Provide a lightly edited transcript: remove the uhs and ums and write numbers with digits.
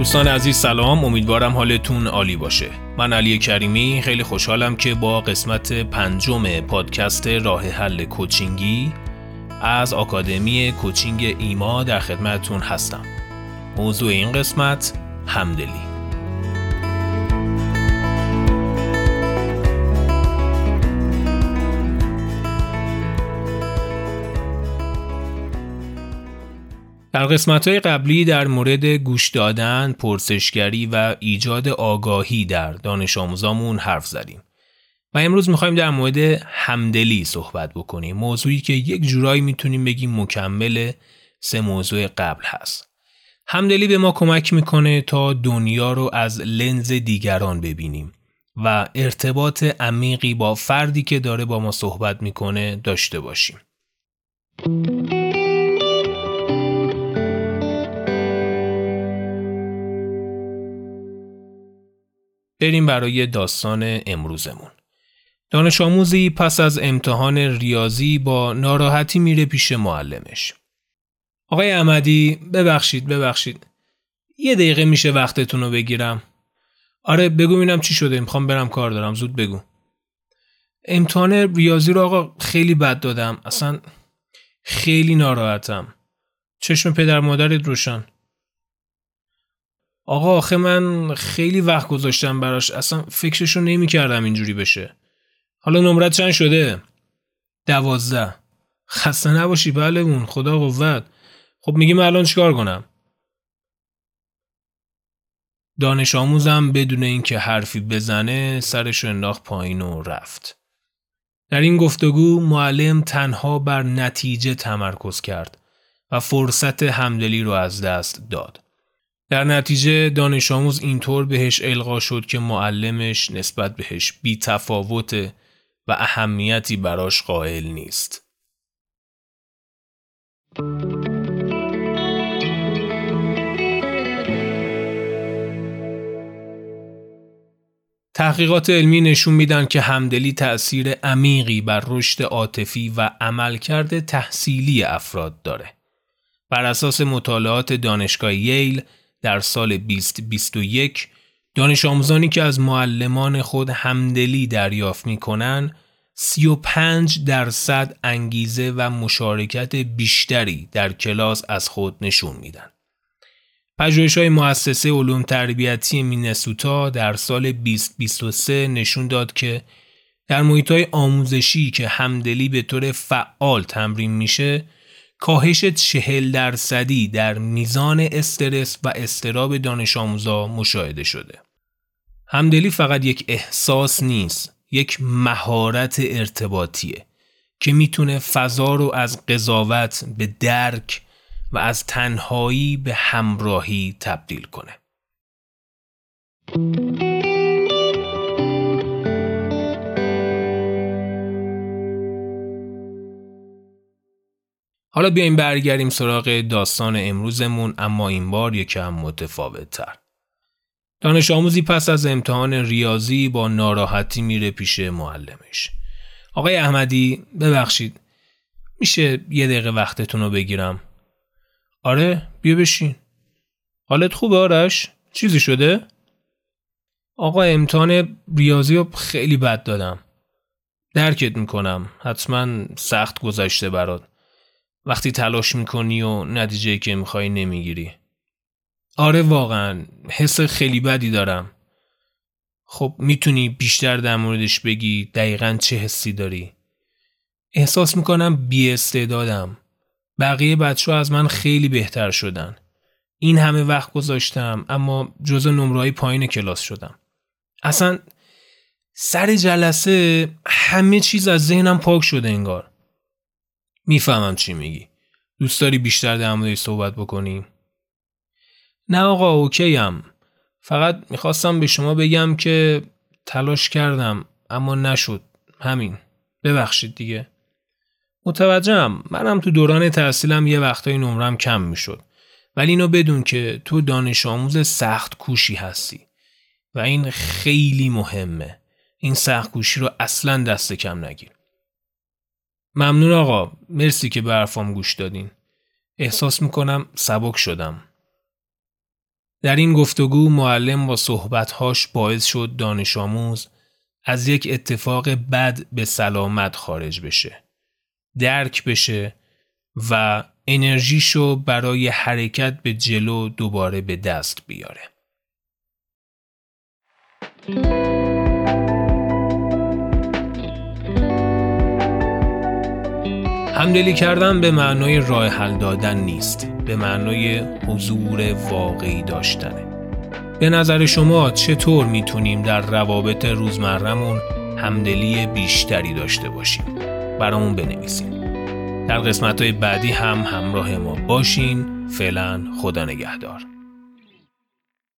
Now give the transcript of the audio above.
دوستان عزیز سلام، امیدوارم حالتون عالی باشه. من علی کریمی خیلی خوشحالم که با قسمت 5 پادکست راه حل کوچینگی از آکادمی کوچینگ ایما در خدمتتون هستم. موضوع این قسمت همدلی. در قسمت‌های قبلی در مورد گوش دادن، پرسشگری و ایجاد آگاهی در دانش آموزامون حرف زدیم. و امروز می‌خوایم در مورد همدلی صحبت بکنیم. موضوعی که یک جورایی میتونیم بگیم مکمل 3 موضوع قبل هست. همدلی به ما کمک میکنه تا دنیا رو از لنز دیگران ببینیم و ارتباط عمیقی با فردی که داره با ما صحبت میکنه داشته باشیم. بریم برای داستان امروزمون. دانش آموزی پس از امتحان ریاضی با ناراحتی میره پیش معلمش. آقای احمدی ببخشید. 1 دقیقه میشه وقتتون رو بگیرم؟ آره بگو ببینم چی شده، میخوام برم کار دارم، زود بگو. امتحان ریاضی رو آقا خیلی بد دادم، اصلا خیلی ناراحتم. چشم پدر مادرت روشن. آقا آخه من خیلی وقت گذاشتم براش، اصلا فکرشو نمی کردم اینجوری بشه. حالا نمرت چند شده؟ 12. خسته نباشی بله خدا قوت. خب میگی من الان چیکار کنم؟ دانش آموزم بدون اینکه حرفی بزنه سرشو انداخت پایین و رفت. در این گفتگو معلم تنها بر نتیجه تمرکز کرد و فرصت همدلی رو از دست داد. در نتیجه دانش آموز اینطور بهش القا شد که معلمش نسبت بهش بی تفاوته و اهمیتی براش قائل نیست. تحقیقات علمی نشون میدن که همدلی تأثیر عمیقی بر رشد عاطفی و عملکرد تحصیلی افراد داره. بر اساس مطالعات دانشگاه ییل در سال 2021 دانش آموزانی که از معلمان خود همدلی دریافت می‌کنند 35% انگیزه و مشارکت بیشتری در کلاس از خود نشون میدن. پژوهش‌های مؤسسه علوم تربیتی مینسوتا در سال 2023 نشون داد که در محیط‌های آموزشی که همدلی به طور فعال تمرین میشه کاهش 40% در میزان استرس و اضطراب دانش آموزا مشاهده شده. همدلی فقط یک احساس نیست، یک مهارت ارتباطیه که میتونه فضا رو از قضاوت به درک و از تنهایی به همراهی تبدیل کنه. حالا بیایم برگردیم سراغ داستان امروزمون، اما این بار یکم متفاوت تر. دانش آموزی پس از امتحان ریاضی با ناراحتی میره پیش معلمش. آقای احمدی ببخشید میشه 1 دقیقه وقتتون رو بگیرم؟ آره بیا بشین. حالت خوبه آرش؟ چیزی شده؟ آقا امتحان ریاضی رو خیلی بد دادم. درکت میکنم، حتما سخت گذشته برات. وقتی تلاش میکنی و نتیجه که میخوای نمیگیری. آره واقعا حس خیلی بدی دارم. خب میتونی بیشتر در موردش بگی دقیقاً چه حسی داری؟ احساس میکنم بی استعدادم. بقیه بچه‌ها از من خیلی بهتر شدن. این همه وقت گذاشتم اما جزو نمره‌های پایین کلاس شدم. اصلا سر جلسه همه چیز از ذهنم پاک شده انگار. میفهمم چی میگی. دوست داری بیشتر در موردش صحبت بکنیم؟ نه آقا اوکیم. فقط میخواستم به شما بگم که تلاش کردم اما نشد. همین. ببخشید دیگه. متوجهم. منم تو دوران تحصیلم یه وقتای نمرم کم میشد. ولی اینو بدون که تو دانش آموز سخت کوشی هستی. و این خیلی مهمه. این سخت کوشی رو اصلا دست کم نگیر. ممنون آقا. مرسی که به حرفام گوش دادین. احساس میکنم سبک شدم. در این گفتگو معلم با صحبت‌هاش باعث شد دانش آموز از یک اتفاق بد به سلامت خارج بشه، درک بشه و انرژیشو برای حرکت به جلو دوباره به دست بیاره. همدلی کردن به معنای راه حل دادن نیست، به معنای حضور واقعی داشتنه. به نظر شما چطور میتونیم در روابط روزمرمون همدلی بیشتری داشته باشیم؟ برامون بنویسین. در قسمت‌های بعدی هم همراه ما باشین. فعلا خدا نگهدار.